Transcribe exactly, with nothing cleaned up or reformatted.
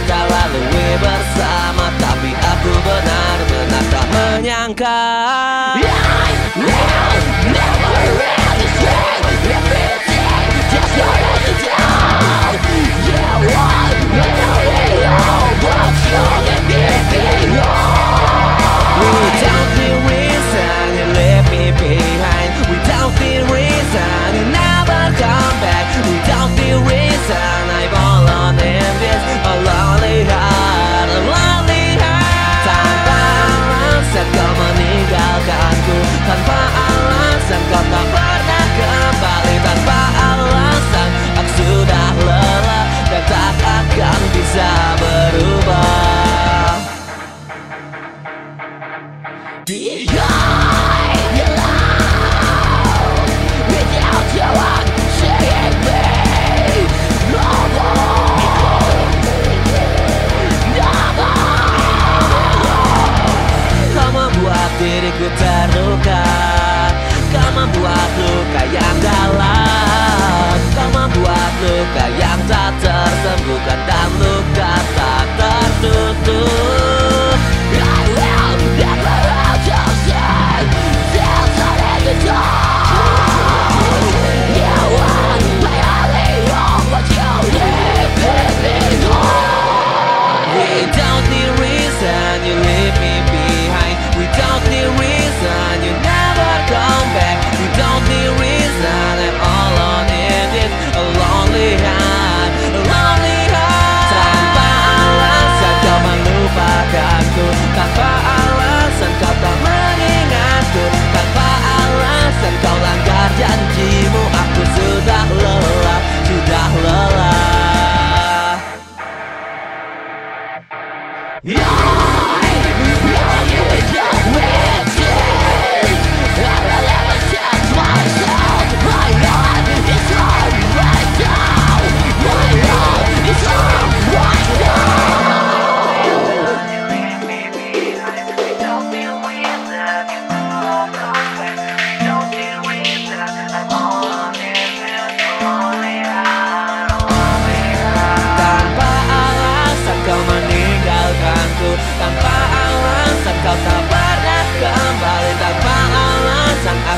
kita lalui bersama, tapi aku benar-benar tak menyangka I will never understand everything, just let it down. Yeah, what? I know it all, but you let me be on. Without the reason you left me behind, without the reason you never come back, without the reason I'm alone in this a lonely heart, a lonely heart. Tanpa alasan kau meninggalkanku, tanpa alasan kau tak pernah kembali, tanpa alasan aku sudah lelah dan tak akan bisa berubah. Behind your love, without your one seeing me, no more, no more. Kau membuat diriku terluka, kau membuat luka yang dalam, kau membuat luka yang tak tersembuhkan dan luka tak tertutup. I will never understand, there's nothing to do. You want my only hope, but you leave me on. Without the reason you leave me behind, without the reason you never come back, without the reason I'm alone in this a lonely heart, a lonely heart. Tanpa alasan kau melupakanku, tanpa alasan kau tak mengingatku, tanpa alasan kau langgar janjimu, aku sudah lelah, sudah lelah. Tanpa alasan kau tak pernah kembali, tanpa alasan